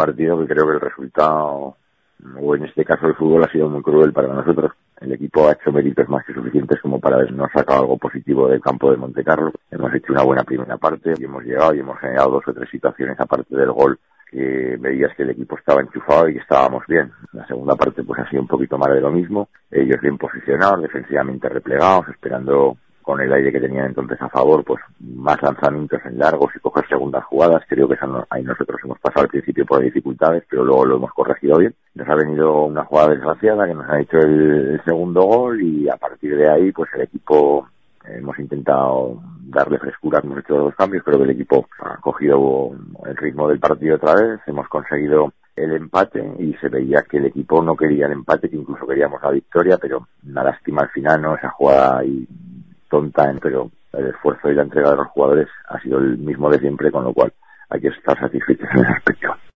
partido que creo que el resultado, o en este caso el fútbol, ha sido muy cruel para nosotros. El equipo ha hecho méritos más que suficientes como para habernos sacado algo positivo del campo de Montecarlo. Hemos hecho una buena primera parte y hemos llegado y hemos generado 2 o 3 situaciones aparte del gol que veías que el equipo estaba enchufado y que estábamos bien. La segunda parte pues ha sido un poquito más de lo mismo. Ellos bien posicionados, defensivamente replegados, esperando con el aire que tenían entonces a favor, pues más lanzamientos en largos y coger segundas jugadas. Creo que ahí nosotros hemos pasado al principio por dificultades, pero luego lo hemos corregido bien. Nos ha venido una jugada desgraciada que nos ha hecho el segundo gol y a partir de ahí pues el equipo hemos intentado darle frescura, hemos hecho 2 cambios, creo que el equipo ha cogido el ritmo del partido otra vez, hemos conseguido el empate y se veía que el equipo no quería el empate, que incluso queríamos la victoria, pero una lástima al final, ¿no? Esa jugada ahí tonta, pero el esfuerzo y la entrega de los jugadores ha sido el mismo de siempre, con lo cual hay que estar satisfechos en ese aspecto.